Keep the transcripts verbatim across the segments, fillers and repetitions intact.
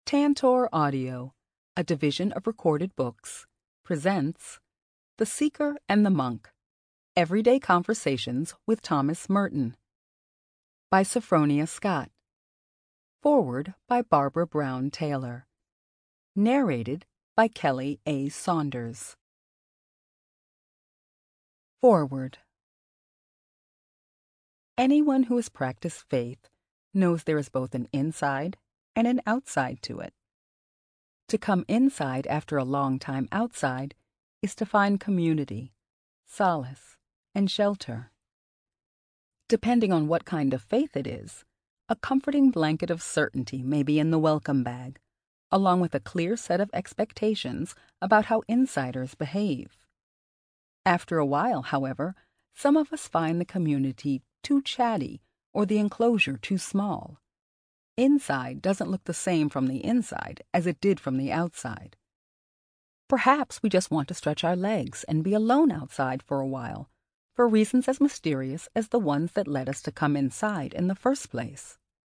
Tantor Audio, a division of Recorded Books, presents The Seeker and the Monk, Everyday Conversations with Thomas Merton, by Sophronia Scott. Foreword by Barbara Brown Taylor. Narrated by Kelly A. Saunders. Foreword. Anyone who has practiced faith knows there is both an inside and an outside to it. To come inside after a long time outside is to find community, solace, and shelter. Depending on what kind of faith it is, a comforting blanket of certainty may be in the welcome bag, along with a clear set of expectations about how insiders behave. After a while, however, some of us find the community too chatty or the enclosure too small. Inside doesn't look the same from the inside as it did from the outside. Perhaps we just want to stretch our legs and be alone outside for a while, for reasons as mysterious as the ones that led us to come inside in the first place.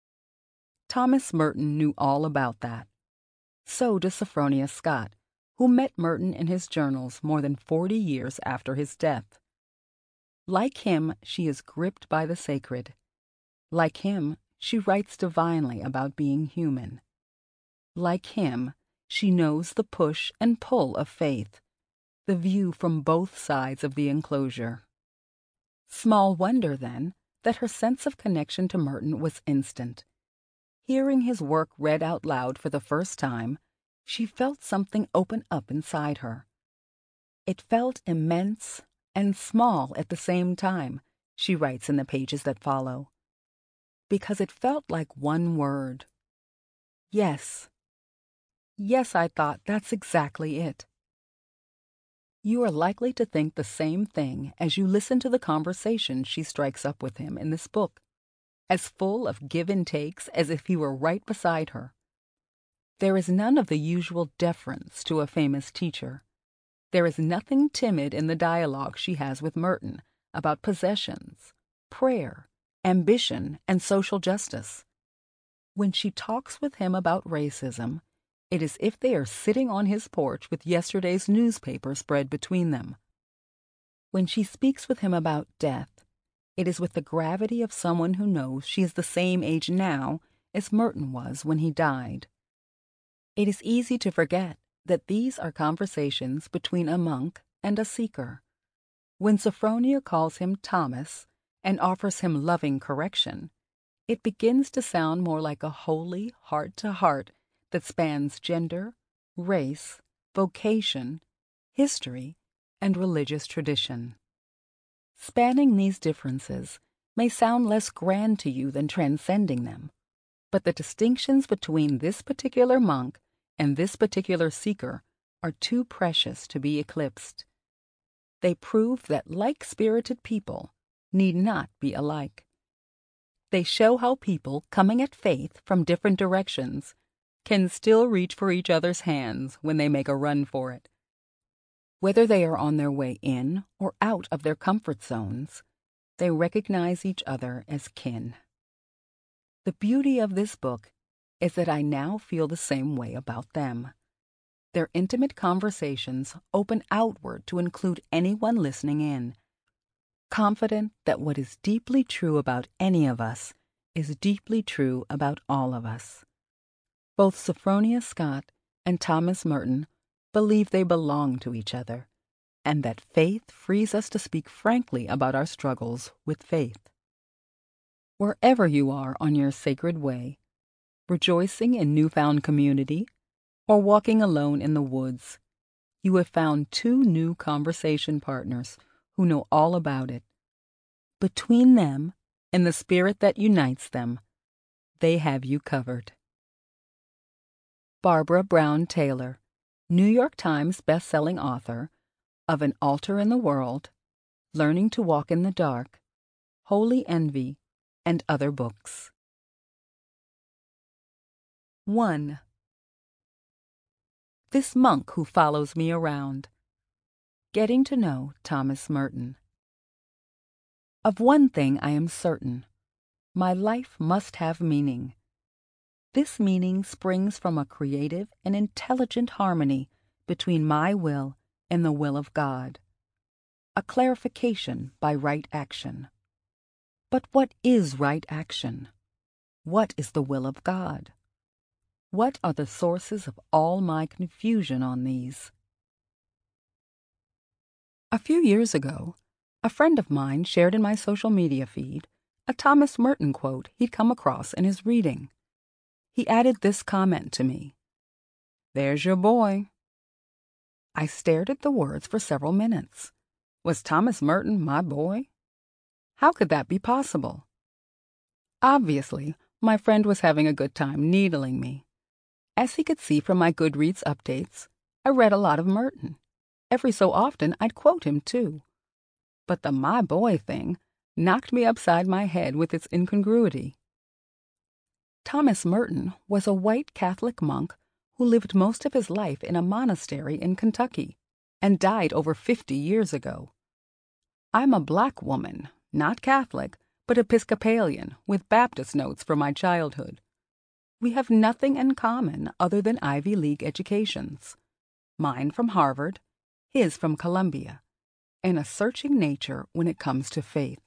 Thomas Merton knew all about that. So does Sophronia Scott, who met Merton in his journals more than forty years after his death. Like him, she is gripped by the sacred. Like him, she writes divinely about being human. Like him, she knows the push and pull of faith, the view from both sides of the enclosure. Small wonder, then, that her sense of connection to Merton was instant. Hearing his work read out loud for the first time, she felt something open up inside her. It felt immense and small at the same time, she writes in the pages that follow, because it felt like one word. Yes. Yes, I thought, that's exactly it. You are likely to think the same thing as you listen to the conversation she strikes up with him in this book, as full of give and takes as if he were right beside her. There is none of the usual deference to a famous teacher. There is nothing timid in the dialogue she has with Merton about possessions, prayer, ambition, and social justice. When she talks with him about racism, it is as if they are sitting on his porch with yesterday's newspaper spread between them. When she speaks with him about death, it is with the gravity of someone who knows she is the same age now as Merton was when he died. It is easy to forget that these are conversations between a monk and a seeker. When Sophronia calls him Thomas and offers him loving correction, it begins to sound more like a holy heart-to-heart that spans gender, race, vocation, history, and religious tradition. Spanning these differences may sound less grand to you than transcending them, but the distinctions between this particular monk and this particular seeker are too precious to be eclipsed. They prove that like-spirited people need not be alike. They show how people coming at faith from different directions can still reach for each other's hands when they make a run for it. Whether they are on their way in or out of their comfort zones, they recognize each other as kin. The beauty of this book is that I now feel the same way about them. Their intimate conversations open outward to include anyone listening in, confident that what is deeply true about any of us is deeply true about all of us. Both Sophronia Scott and Thomas Merton believe they belong to each other, and that faith frees us to speak frankly about our struggles with faith. Wherever you are on your sacred way, rejoicing in newfound community, or walking alone in the woods, you have found two new conversation partners who know all about it. Between them and the spirit that unites them, they have you covered. Barbara Brown Taylor, New York Times best-selling author of An Altar in the World, Learning to Walk in the Dark, Holy Envy, and other books. one. This monk who follows me around. Getting to know Thomas Merton. Of one thing I am certain. My life must have meaning. This meaning springs from a creative and intelligent harmony between my will and the will of God, a clarification by right action. But what is right action? What is the will of God? What are the sources of all my confusion on these? A few years ago, a friend of mine shared in my social media feed a Thomas Merton quote he'd come across in his reading. He added this comment to me: "There's your boy." I stared at the words for several minutes. Was Thomas Merton my boy? How could that be possible? Obviously, my friend was having a good time needling me. As he could see from my Goodreads updates, I read a lot of Merton. Every so often, I'd quote him, too. But the my boy thing knocked me upside my head with its incongruity. Thomas Merton was a white Catholic monk who lived most of his life in a monastery in Kentucky and died over fifty years ago. I'm a black woman, not Catholic, but Episcopalian, with Baptist notes from my childhood. We have nothing in common other than Ivy League educations. Mine from Harvard, his from Columbia, and a searching nature when it comes to faith.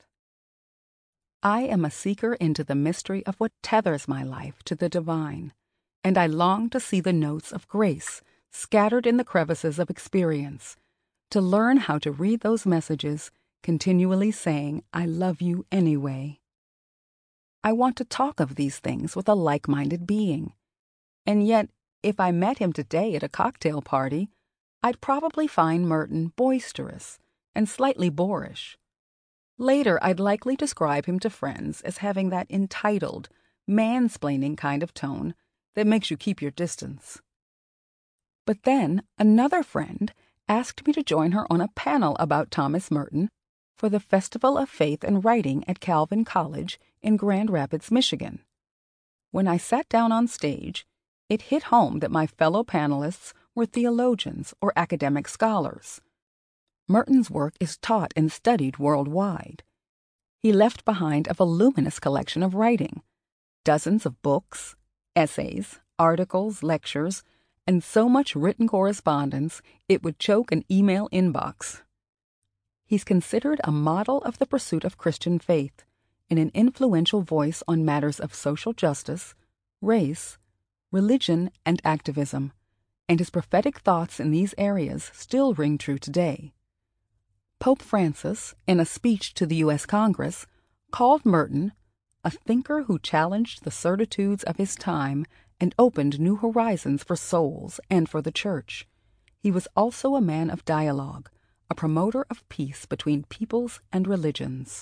I am a seeker into the mystery of what tethers my life to the divine, and I long to see the notes of grace scattered in the crevices of experience, to learn how to read those messages continually saying, "I love you anyway." I want to talk of these things with a like-minded being, and yet, if I met him today at a cocktail party, I'd probably find Merton boisterous and slightly boorish. Later, I'd likely describe him to friends as having that entitled, mansplaining kind of tone that makes you keep your distance. But then, another friend asked me to join her on a panel about Thomas Merton for the Festival of Faith and Writing at Calvin College in Grand Rapids, Michigan. When I sat down on stage, it hit home that my fellow panelists were theologians or academic scholars. Merton's work is taught and studied worldwide. He left behind a voluminous collection of writing, dozens of books, essays, articles, lectures, and so much written correspondence it would choke an email inbox. He's considered a model of the pursuit of Christian faith and an influential voice on matters of social justice, race, religion, and activism, and his prophetic thoughts in these areas still ring true today. Pope Francis, in a speech to the U S Congress, called Merton a thinker who challenged the certitudes of his time and opened new horizons for souls and for the Church. He was also a man of dialogue, a promoter of peace between peoples and religions.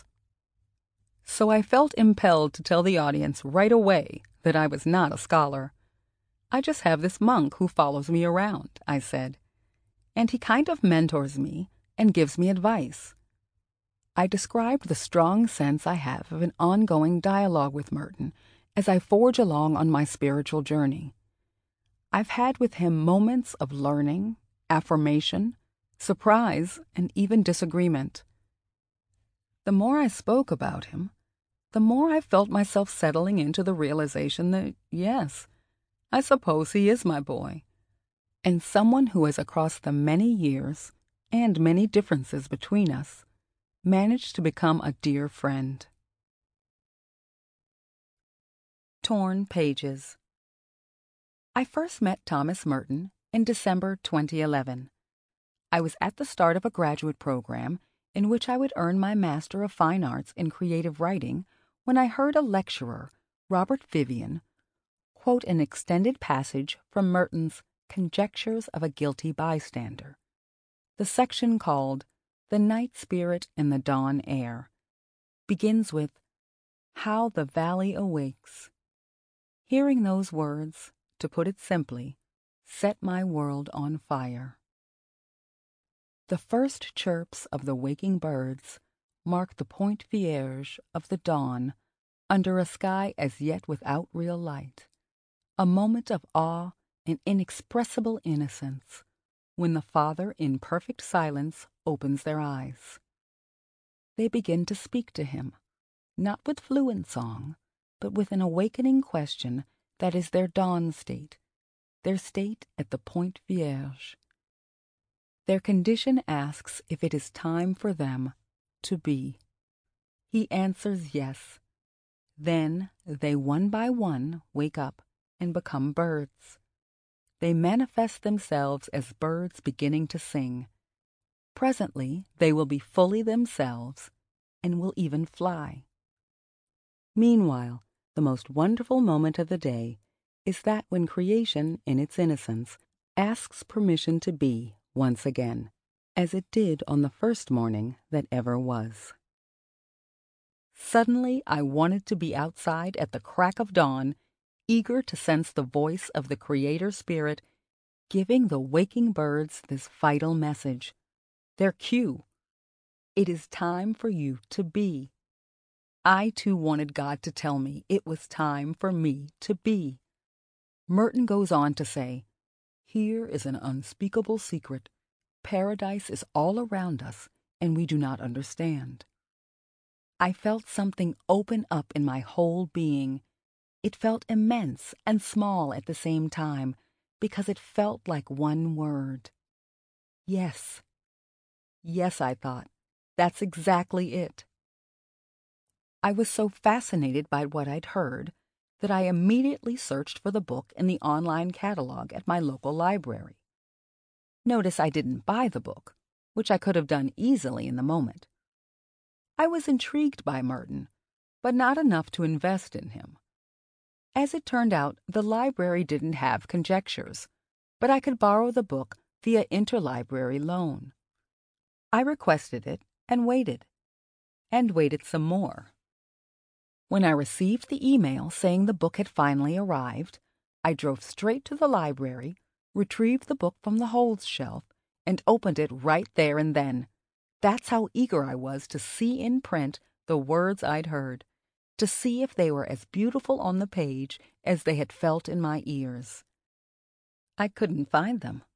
So I felt impelled to tell the audience right away that I was not a scholar. "I just have this monk who follows me around," I said, "and he kind of mentors me and gives me advice." I described the strong sense I have of an ongoing dialogue with Merton as I forge along on my spiritual journey. I've had with him moments of learning, affirmation, surprise, and even disagreement. The more I spoke about him, the more I felt myself settling into the realization that, yes, I suppose he is my boy, and someone who has, across the many years and many differences between us, managed to become a dear friend. Torn Pages. I first met Thomas Merton in December twenty eleven. I was at the start of a graduate program in which I would earn my Master of Fine Arts in Creative Writing when I heard a lecturer, Robert Vivian, quote an extended passage from Merton's Conjectures of a Guilty Bystander. The section called The Night Spirit in the Dawn Air begins with, "How the Valley Awakes." Hearing those words, to put it simply, set my world on fire. The first chirps of the waking birds mark the Point Vierge of the dawn under a sky as yet without real light, a moment of awe and inexpressible innocence, when the Father in perfect silence opens their eyes. They begin to speak to him, not with fluent song, but with an awakening question That is their dawn state, their state at the Point Vierge. Their condition asks if it is time for them to be. He answers yes. Then they one by one wake up and become birds. They manifest themselves as birds beginning to sing. Presently they will be fully themselves and will even fly. Meanwhile, the most wonderful moment of the day is that when creation, in its innocence, asks permission to be once again, as it did on the first morning that ever was. Suddenly I wanted to be outside at the crack of dawn, eager to sense the voice of the Creator Spirit giving the waking birds this vital message, their cue. It is time for you to be. I too wanted God to tell me it was time for me to be. Merton goes on to say, "Here is an unspeakable secret. Paradise is all around us, and we do not understand." I felt something open up in my whole being. It felt immense and small at the same time, because it felt like one word. Yes. Yes, I thought. That's exactly it. I was so fascinated by what I'd heard that I immediately searched for the book in the online catalog at my local library. Notice I didn't buy the book, which I could have done easily in the moment. I was intrigued by Merton, but not enough to invest in him. As it turned out, the library didn't have conjectures, but I could borrow the book via interlibrary loan. I requested it and waited, and waited some more. When I received the email saying the book had finally arrived, I drove straight to the library, retrieved the book from the holds shelf, and opened it right there and then. That's how eager I was to see in print the words I'd heard, to see if they were as beautiful on the page as they had felt in my ears. I couldn't find them.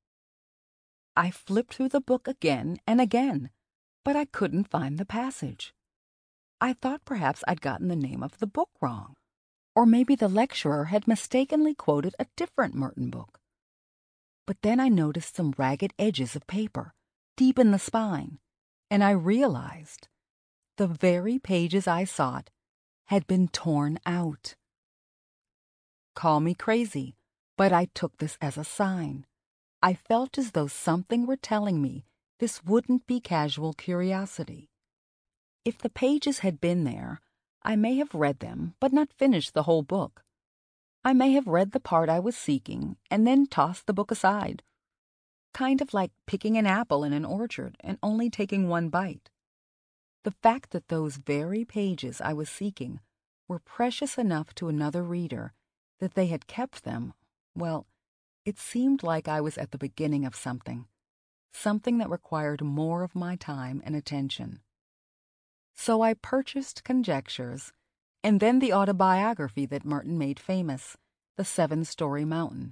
I flipped through the book again and again, but I couldn't find the passage. I thought perhaps I'd gotten the name of the book wrong, or maybe the lecturer had mistakenly quoted a different Merton book. But then I noticed some ragged edges of paper, deep in the spine, and I realized the very pages I sought had been torn out. Call me crazy, but I took this as a sign. I felt as though something were telling me this wouldn't be casual curiosity. If the pages had been there, I may have read them, but not finished the whole book. I may have read the part I was seeking and then tossed the book aside, kind of like picking an apple in an orchard and only taking one bite. The fact that those very pages I was seeking were precious enough to another reader that they had kept them, well, it seemed like I was at the beginning of something, something that required more of my time and attention. So I purchased Conjectures, and then the autobiography that Merton made famous, The Seven-Story Mountain.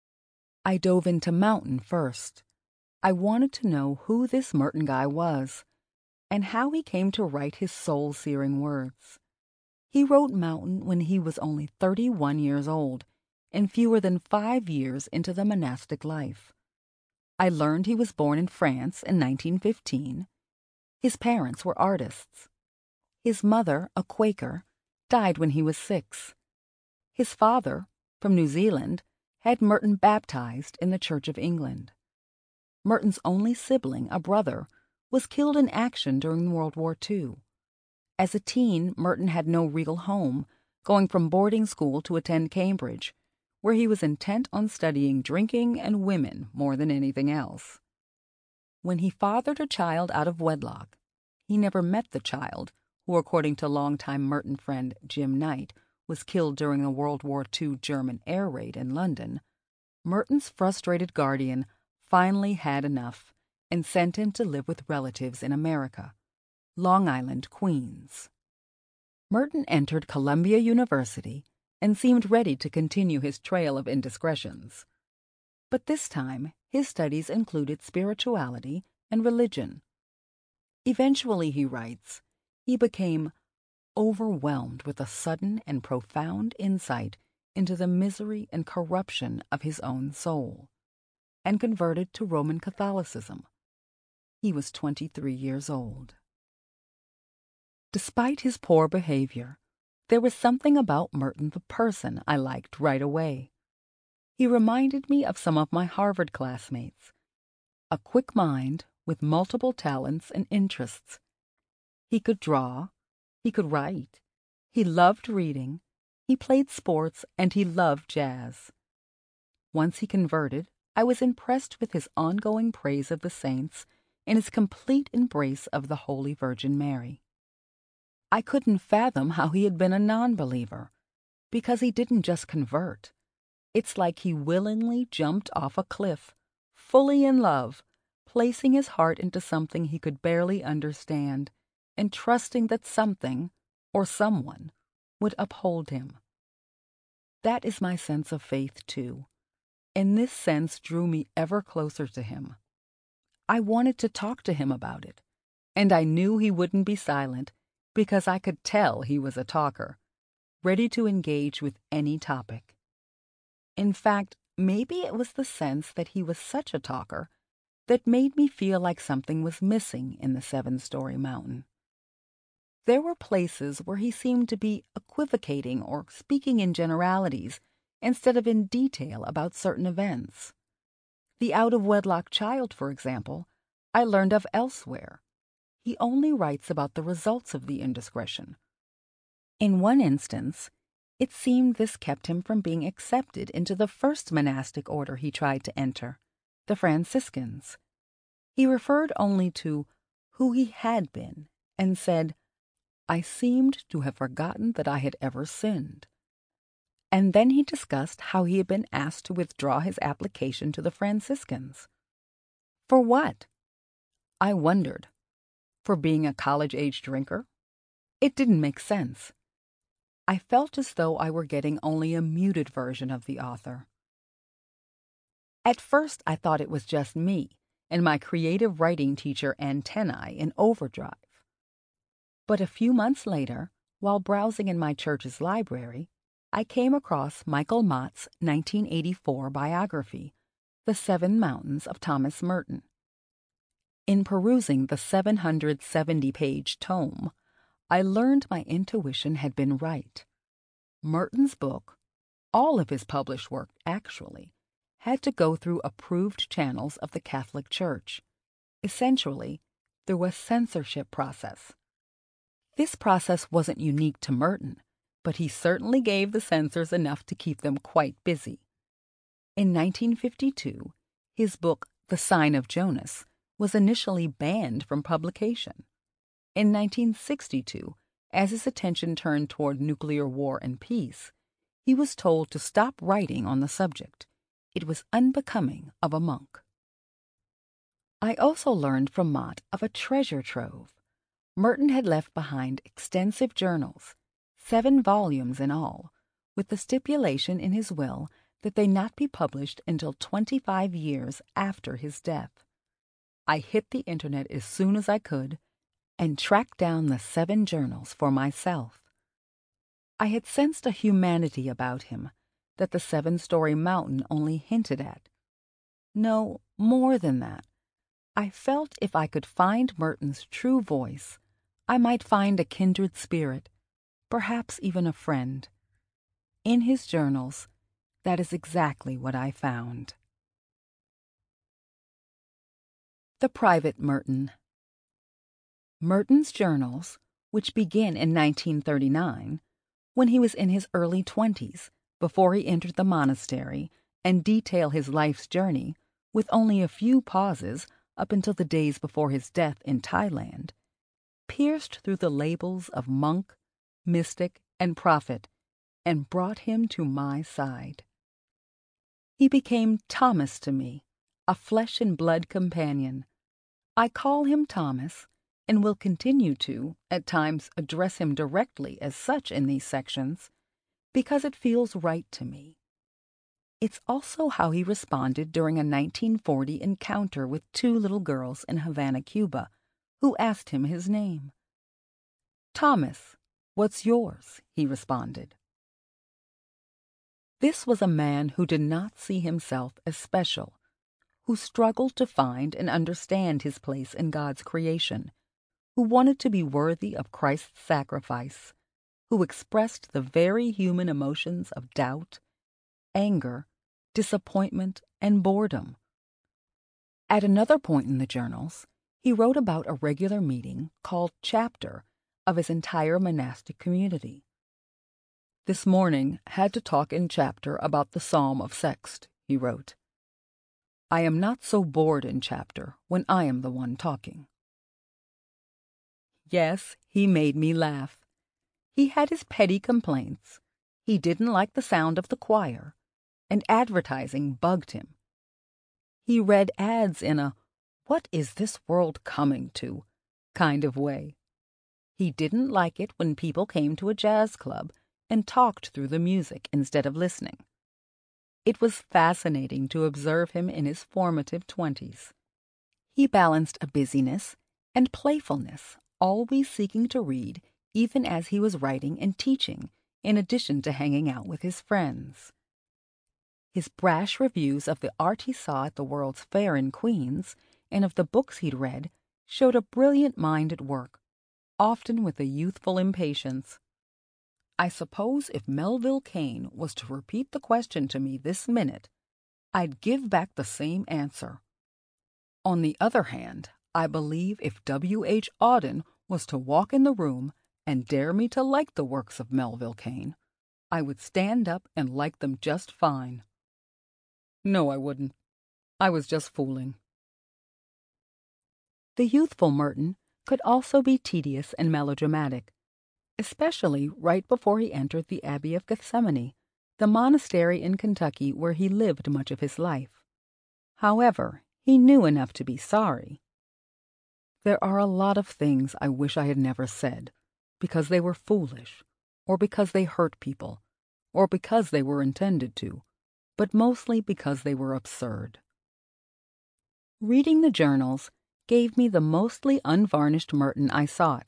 I dove into Mountain first. I wanted to know who this Merton guy was, and how he came to write his soul-searing words. He wrote Mountain when he was only thirty-one years old, and fewer than five years into the monastic life. I learned he was born in France in nineteen fifteen. His parents were artists. His mother, a Quaker, died when he was six. His father, from New Zealand, had Merton baptized in the Church of England. Merton's only sibling, a brother, was killed in action during World War Two. As a teen, Merton had no real home, going from boarding school to attend Cambridge, where he was intent on studying drinking and women more than anything else. When he fathered a child out of wedlock, he never met the child, who, according to longtime Merton friend Jim Knight, was killed during a World War Two German air raid in London. Merton's frustrated guardian finally had enough and sent him to live with relatives in America, Long Island, Queens. Merton entered Columbia University and seemed ready to continue his trail of indiscretions. But this time, his studies included spirituality and religion. Eventually, he writes, he became overwhelmed with a sudden and profound insight into the misery and corruption of his own soul, and converted to Roman Catholicism. He was twenty-three years old. Despite his poor behavior, there was something about Merton the person I liked right away. He reminded me of some of my Harvard classmates. A quick mind with multiple talents and interests. He could draw, he could write, he loved reading, he played sports, and he loved jazz. Once he converted, I was impressed with his ongoing praise of the saints and his complete embrace of the Holy Virgin Mary. I couldn't fathom how he had been a non-believer, because he didn't just convert. It's like he willingly jumped off a cliff, fully in love, placing his heart into something he could barely understand, and trusting that something, or someone, would uphold him. That is my sense of faith, too, and this sense drew me ever closer to him. I wanted to talk to him about it, and I knew he wouldn't be silent because I could tell he was a talker, ready to engage with any topic. In fact, maybe it was the sense that he was such a talker that made me feel like something was missing in the seven-story mountain. There were places where he seemed to be equivocating or speaking in generalities instead of in detail about certain events. The out-of-wedlock child, for example, I learned of elsewhere. He only writes about the results of the indiscretion. In one instance, it seemed this kept him from being accepted into the first monastic order he tried to enter, the Franciscans. He referred only to who he had been and said, "I seemed to have forgotten that I had ever sinned." And then he discussed how he had been asked to withdraw his application to the Franciscans. For what? I wondered. For being a college-age drinker? It didn't make sense. I felt as though I were getting only a muted version of the author. At first, I thought it was just me and my creative writing teacher antennae in overdrive. But a few months later, while browsing in my church's library, I came across Michael Mott's nineteen eighty-four biography, The Seven Mountains of Thomas Merton. In perusing the seven hundred seventy page tome, I learned my intuition had been right. Merton's book, all of his published work actually, had to go through approved channels of the Catholic Church, essentially through a censorship process. This process wasn't unique to Merton, but he certainly gave the censors enough to keep them quite busy. In nineteen fifty-two, his book, The Sign of Jonas, was initially banned from publication. In nineteen sixty-two, as his attention turned toward nuclear war and peace, he was told to stop writing on the subject. It was unbecoming of a monk. I also learned from Mott of a treasure trove. Merton had left behind extensive journals, seven volumes in all, with the stipulation in his will that they not be published until twenty-five years after his death. I hit the internet as soon as I could and tracked down the seven journals for myself. I had sensed a humanity about him that the seven-story mountain only hinted at. No, more than that. I felt if I could find Merton's true voice, I might find a kindred spirit, perhaps even a friend. In his journals, that is exactly what I found. The Private Merton. Merton's journals, which begin in nineteen thirty-nine, when he was in his early twenties, before he entered the monastery, and detail his life's journey, with only a few pauses up until the days before his death in Thailand, pierced through the labels of monk, mystic, and prophet, and brought him to my side. He became Thomas to me, a flesh-and-blood companion. I call him Thomas, and will continue to, at times, address him directly as such in these sections, because it feels right to me. It's also how he responded during a nineteen forty encounter with two little girls in Havana, Cuba, who asked him his name. "Thomas, what's yours?" he responded. This was a man who did not see himself as special, who struggled to find and understand his place in God's creation, who wanted to be worthy of Christ's sacrifice, who expressed the very human emotions of doubt, anger, disappointment, and boredom. At another point in the journals, he wrote about a regular meeting called Chapter of his entire monastic community. "This morning had to talk in chapter about the Psalm of Sext," he wrote. "I am not so bored in chapter when I am the one talking." Yes, he made me laugh. He had his petty complaints. He didn't like the sound of the choir, and advertising bugged him. He read ads in a "what is this world coming to" kind of way. He didn't like it when people came to a jazz club and talked through the music instead of listening. It was fascinating to observe him in his formative twenties. He balanced a busyness and playfulness, always seeking to read even as he was writing and teaching, in addition to hanging out with his friends. His brash reviews of the art he saw at the World's Fair in Queens and of the books he'd read showed a brilliant mind at work, often with a youthful impatience. I suppose if Melville Cain was to repeat the question to me this minute, I'd give back the same answer. On the other hand, I believe if W. H. Auden was to walk in the room and dare me to like the works of Melville Cain, I would stand up and like them just fine. No, I wouldn't. I was just fooling. The youthful Merton could also be tedious and melodramatic, especially right before he entered the Abbey of Gethsemane, the monastery in Kentucky where he lived much of his life. However, he knew enough to be sorry. There are a lot of things I wish I had never said, because they were foolish, or because they hurt people, or because they were intended to, but mostly because they were absurd. Reading the journals gave me the mostly unvarnished Merton I sought.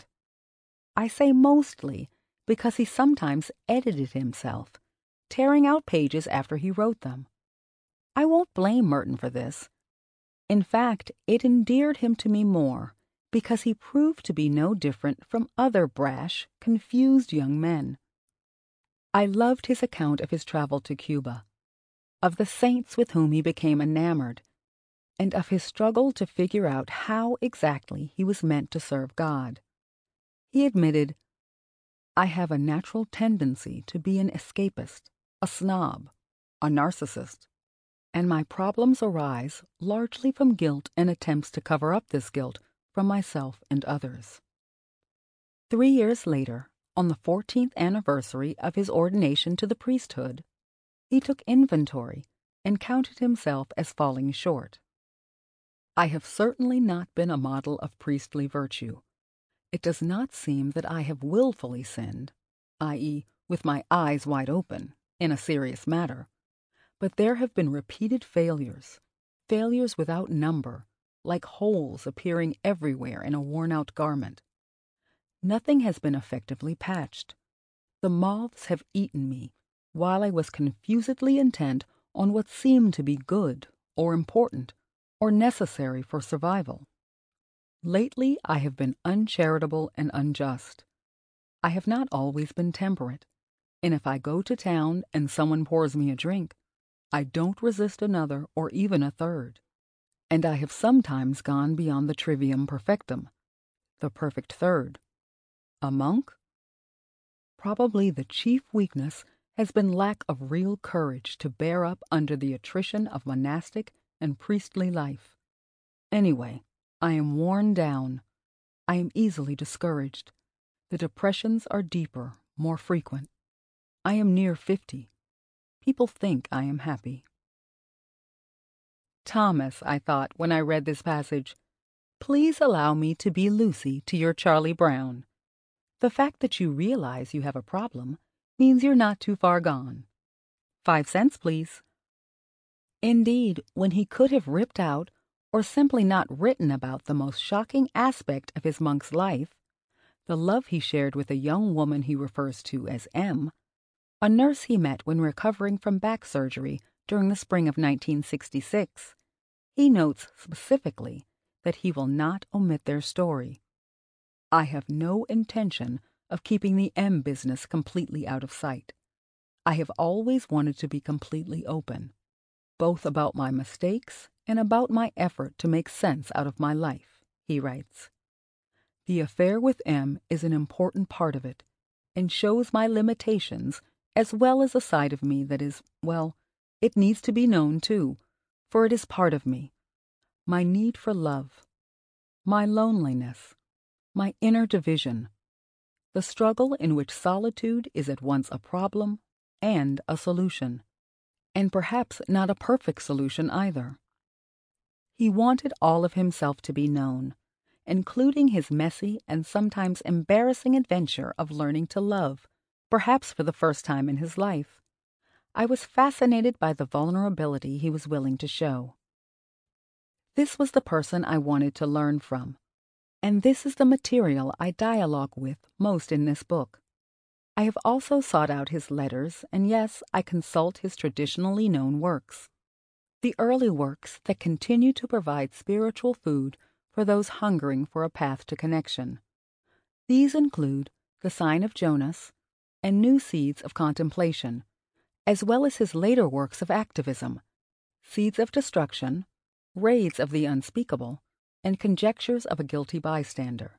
I say mostly because he sometimes edited himself, tearing out pages after he wrote them. I won't blame Merton for this. In fact, it endeared him to me more because he proved to be no different from other brash, confused young men. I loved his account of his travel to Cuba, of the saints with whom he became enamored, and of his struggle to figure out how exactly he was meant to serve God. He admitted, "I have a natural tendency to be an escapist, a snob, a narcissist, and my problems arise largely from guilt and attempts to cover up this guilt from myself and others." Three years later, on the fourteenth anniversary of his ordination to the priesthood, he took inventory and counted himself as falling short. "I have certainly not been a model of priestly virtue. It does not seem that I have willfully sinned, that is, with my eyes wide open, in a serious matter, but there have been repeated failures, failures without number, like holes appearing everywhere in a worn-out garment. Nothing has been effectively patched. The moths have eaten me while I was confusedly intent on what seemed to be good or important or necessary for survival. Lately I have been uncharitable and unjust. I have not always been temperate, and if I go to town and someone pours me a drink, I don't resist another or even a third. And I have sometimes gone beyond the trivium perfectum, the perfect third. A monk? Probably the chief weakness has been lack of real courage to bear up under the attrition of monastic and priestly life. Anyway, I am worn down. I am easily discouraged. The depressions are deeper, more frequent. I am near fifty. People think I am happy. Thomas, I thought when I read this passage, please allow me to be Lucy to your Charlie Brown. The fact that you realize you have a problem means you're not too far gone. Five cents, please. Indeed, when he could have ripped out or simply not written about the most shocking aspect of his monk's life, the love he shared with a young woman he refers to as M, a nurse he met when recovering from back surgery during the spring of nineteen sixty-six. He notes specifically that he will not omit their story. "I have no intention of keeping the M business completely out of sight. I have always wanted to be completely open, both about my mistakes and about my effort to make sense out of my life," he writes. "The affair with M is an important part of it, and shows my limitations as well as a side of me that is, well, it needs to be known too, for it is part of me. My need for love, my loneliness, my inner division, the struggle in which solitude is at once a problem and a solution, and perhaps not a perfect solution either." He wanted all of himself to be known, including his messy and sometimes embarrassing adventure of learning to love, perhaps for the first time in his life. I was fascinated by the vulnerability he was willing to show. This was the person I wanted to learn from, and this is the material I dialogue with most in this book. I have also sought out his letters, and yes, I consult his traditionally known works. The early works that continue to provide spiritual food for those hungering for a path to connection. These include The Sign of Jonas and New Seeds of Contemplation, as well as his later works of activism, Seeds of Destruction, Raids of the Unspeakable, and Conjectures of a Guilty Bystander.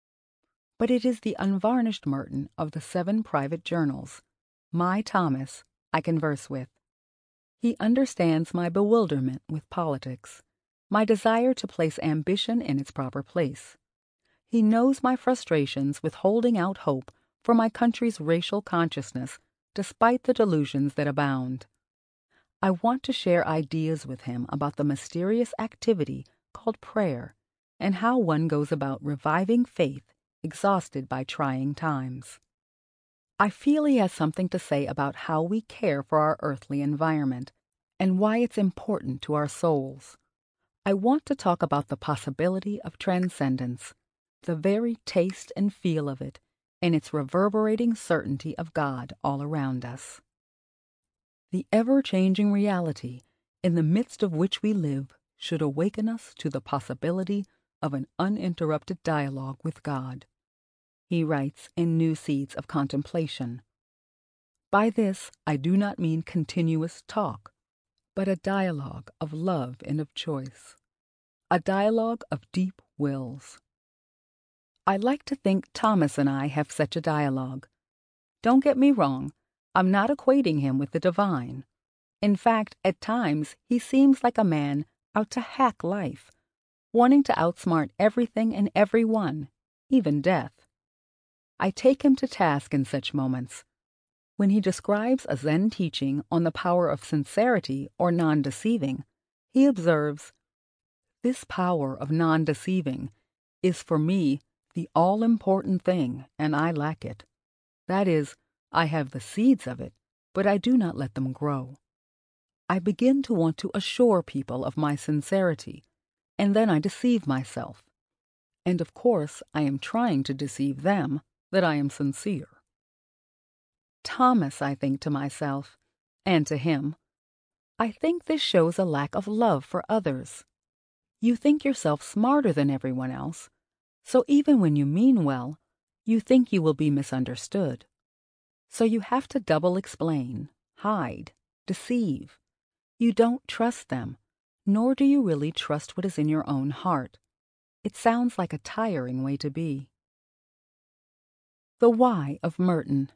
But it is the unvarnished Merton of the seven private journals, my Thomas, I converse with. He understands my bewilderment with politics, my desire to place ambition in its proper place. He knows my frustrations with holding out hope for my country's racial consciousness despite the delusions that abound. I want to share ideas with him about the mysterious activity called prayer and how one goes about reviving faith exhausted by trying times. I feel he has something to say about how we care for our earthly environment and why it's important to our souls. I want to talk about the possibility of transcendence, the very taste and feel of it, and its reverberating certainty of God all around us. The ever-changing reality in the midst of which we live should awaken us to the possibility of an uninterrupted dialogue with God, he writes in New Seeds of Contemplation. By this I do not mean continuous talk, but a dialogue of love and of choice, a dialogue of deep wills. I like to think Thomas and I have such a dialogue. Don't get me wrong, I'm not equating him with the divine. In fact, at times he seems like a man out to hack life, wanting to outsmart everything and everyone, even death. I take him to task in such moments. When he describes a Zen teaching on the power of sincerity or non-deceiving, he observes, "This power of non-deceiving is for me the all-important thing, and I lack it. That is, I have the seeds of it, but I do not let them grow. I begin to want to assure people of my sincerity, and then I deceive myself. And of course I am trying to deceive them that I am sincere." Thomas, I think to myself, and to him, I think this shows a lack of love for others. You think yourself smarter than everyone else, so even when you mean well, you think you will be misunderstood. So you have to double explain, hide, deceive. You don't trust them, nor do you really trust what is in your own heart. It sounds like a tiring way to be. The Why of Merton.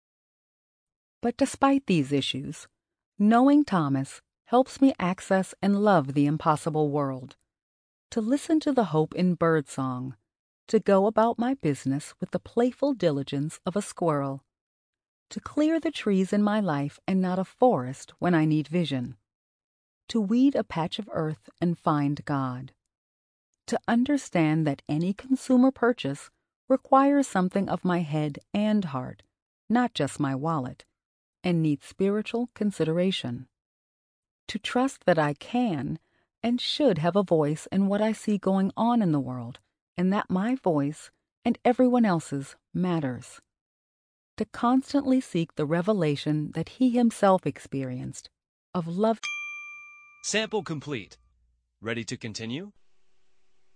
But despite these issues, knowing Thomas helps me access and love the impossible world, to listen to the hope in birdsong, to go about my business with the playful diligence of a squirrel, to clear the trees in my life and not a forest when I need vision, to weed a patch of earth and find God, to understand that any consumer purchase requires something of my head and heart, not just my wallet, and needs spiritual consideration, to trust that I can and should have a voice in what I see going on in the world, and that my voice and everyone else's matters, to constantly seek the revelation that he himself experienced of love. Sample complete. Ready to continue?